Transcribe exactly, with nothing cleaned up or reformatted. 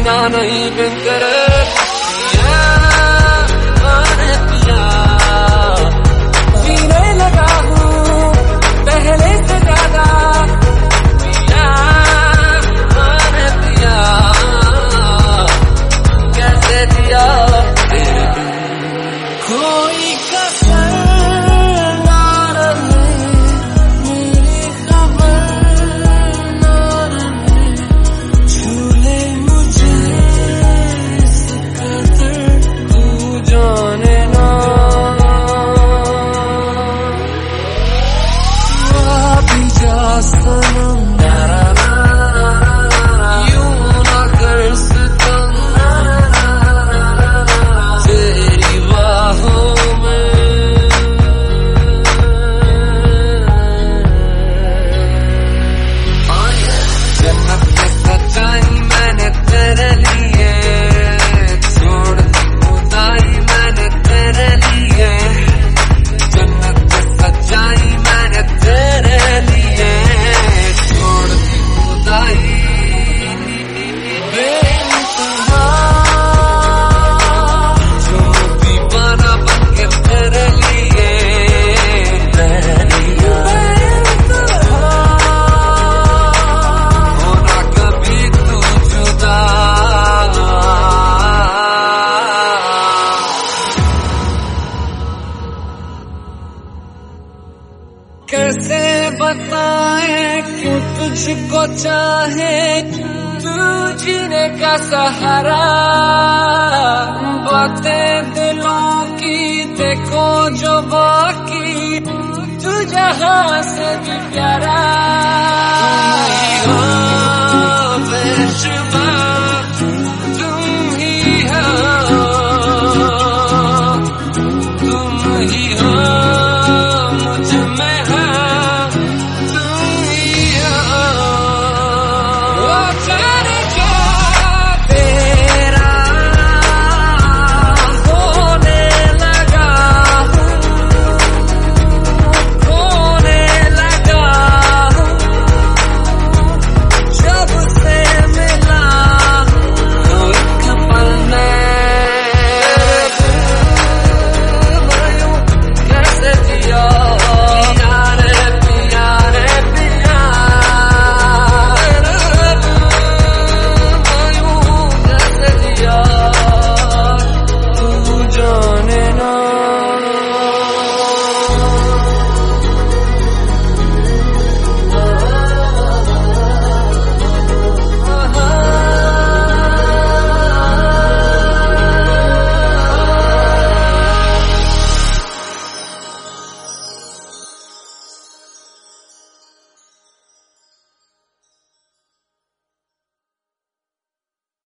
जीना नहीं बिन तेरे जीने लगा हूँ पहले से ज्यादा पिया मैंने पिया कैसे दिया तेरे कोई कसर ना रहे मेरी खबर ना रहे झूले मुझे इस कदर तू जाने ना भी जा सनम यूं ना कर सितम तेरी बाहों में जन्नत में सच्चाई मैंने तेरे लिए छोड़ दी खुदाई मैंने तेरे लिए जन्नत में सच्चाई मैंने तेरे लिए छोड़ दी खुदाई बेइंतहा जो दीवाना बन के तेरे लिए रह लिया होना कभी तू जुदा कैसे बताए क्यों तुझको चाहे तू जीने का सहारा बातें दिलों की देखो जो बाकी तू जहां से भी प्यारा तू ही हो बेशुमार